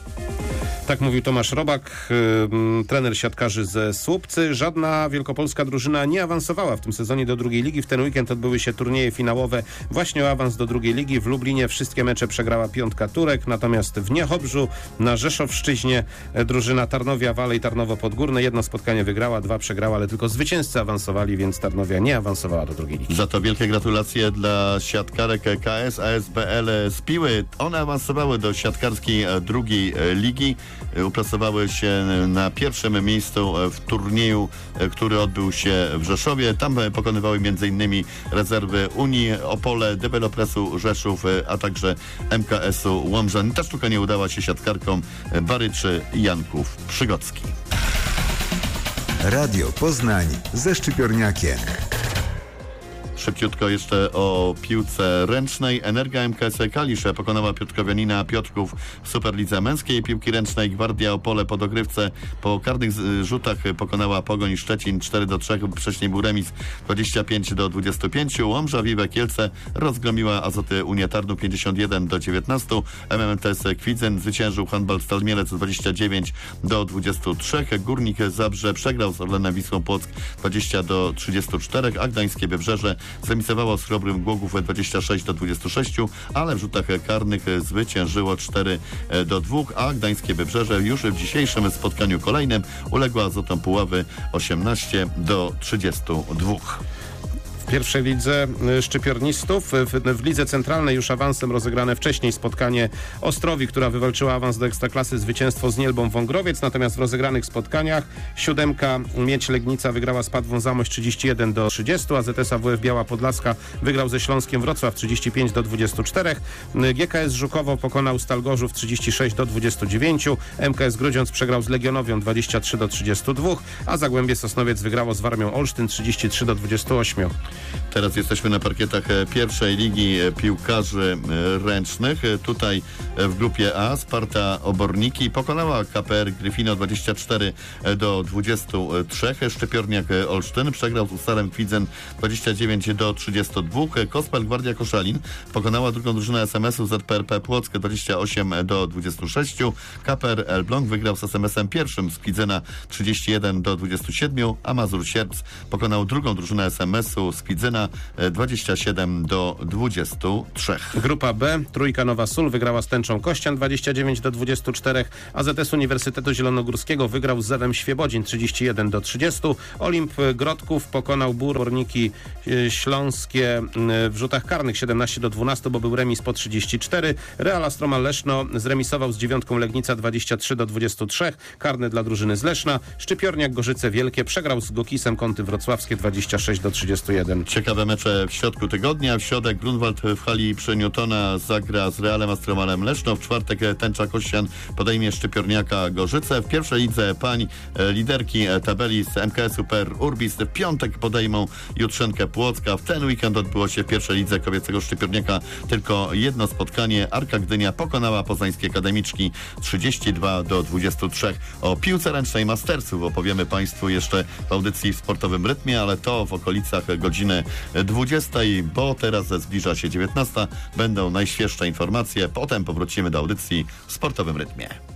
Tak mówił Tomasz Robak, trener siatkarzy ze Słupcy. Żadna wielkopolska drużyna nie awansowała w tym sezonie do drugiej ligi. W ten weekend odbyły się turnieje finałowe właśnie o awans do drugiej ligi. W Lublinie wszystkie mecze przegrała Piątka Turek, natomiast w Niechobrzu na Rzeszowszczyźnie drużyna Tarnowia Wale i Tarnowo Podgórne 1 spotkanie wygrała, 2 przegrała, ale tylko zwycięzcy awansowali, więc Tarnowia nie awansowała do drugiej ligi. Za to wielkie gratulacje dla siatkarek KS ASBL z Piły. One awansowały do siatkarskiej drugiej ligi. Uplasowały się na pierwszym miejscu w turnieju, który odbył się w Rzeszowie. Tam pokonywały m.in. rezerwy Unii Opole, Developresu Rzeszów, a także MKS-u Łomża. Ta sztuka nie udała się siatkarkom Baryczy i Janków Przygocki. Radio Poznań ze Szczypiorniakiem. Szybciutko jeszcze o piłce ręcznej. Energia MKS Kalisz pokonała Piotrkowianina Piotrków w Superlidze Męskiej Piłki Ręcznej. Gwardia Opole po dogrywce po karnych rzutach pokonała Pogoń Szczecin 4-3. Wcześniej był remis 25-25. Łomża Wiwe Kielce rozgromiła Azoty Unia Tarnów 51-19. MMTS Kwidzyn zwyciężył handbal Stal Mielec 29-23. Górnik Zabrze przegrał z Orlenem Wisłą Płock 20-34, a Gdańskie Wybrzeże zremisowało z Chrobrym Głogów 26-26, ale w rzutach karnych zwyciężyło 4-2, a Gdańskie Wybrzeże już w dzisiejszym spotkaniu kolejnym uległo Azotom Puławy 18-32. W pierwszej lidze szczypiornistów. W lidze centralnej już awansem rozegrane wcześniej spotkanie Ostrowi, która wywalczyła awans do Ekstraklasy, zwycięstwo z Nielbą Wągrowiec. Natomiast w rozegranych spotkaniach 7 Miedź Legnica wygrała z Padwą Zamość 31-30, a ZS AWF Biała Podlaska wygrał ze Śląskiem Wrocław 35-24. GKS Żukowo pokonał Stal Gorzów 36-29. MKS Grudziądz przegrał z Legionowią 23-32, a Zagłębie Sosnowiec wygrało z Warmią Olsztyn 33-28. Teraz jesteśmy na parkietach pierwszej ligi piłkarzy ręcznych. Tutaj w grupie A Sparta Oborniki pokonała KPR Gryfino 24-23. Szczypiorniak Olsztyn przegrał z Ustalem Kwidzen 29-32. Kospel Gwardia Koszalin pokonała drugą drużynę SMS-u ZPRP Płock 28-26. KPR Elbląg wygrał z SMS-em pierwszym z Kwidzena 31-27, a Mazur Sierpc pokonał drugą drużynę SMS-u z Kwidzena 27-23. Grupa B, Trójka Nowa Sól wygrała z Tęczą Kościan 29-24, a ZS Uniwersytetu Zielonogórskiego wygrał z Zewem Świebodzin 31-30. Olimp Grodków pokonał Oborniki Śląskie w rzutach karnych 17-12, bo był remis po 34. Real Astroma Leszno zremisował z 9 Legnica 23-23. Karny dla drużyny z Leszna. Szczypiorniak Gorzyce Wielkie przegrał z Gokisem Kąty Wrocławskie 26-31. Ciekawe mecze w środku tygodnia. W środek Grunwald w hali przy Newtona zagra z Realem Astromalem Leszno. W czwartek Tęcza Kościan podejmie Szczypiorniaka Gorzyce. W pierwszej lidze pań liderki tabeli z MKS-u Per Urbis w piątek podejmą Jutrzenkę Płocka. W ten weekend odbyło się w pierwszej lidze kobiecego Szczypiorniaka tylko jedno spotkanie. Arka Gdynia pokonała poznańskie akademiczki 32-23. O piłce ręcznej Mastersów opowiemy Państwu jeszcze w audycji w Sportowym Rytmie, ale to w okolicach godziny 20, bo teraz zbliża się 19. Będą najświeższe informacje. Potem powrócimy do audycji w Sportowym Rytmie.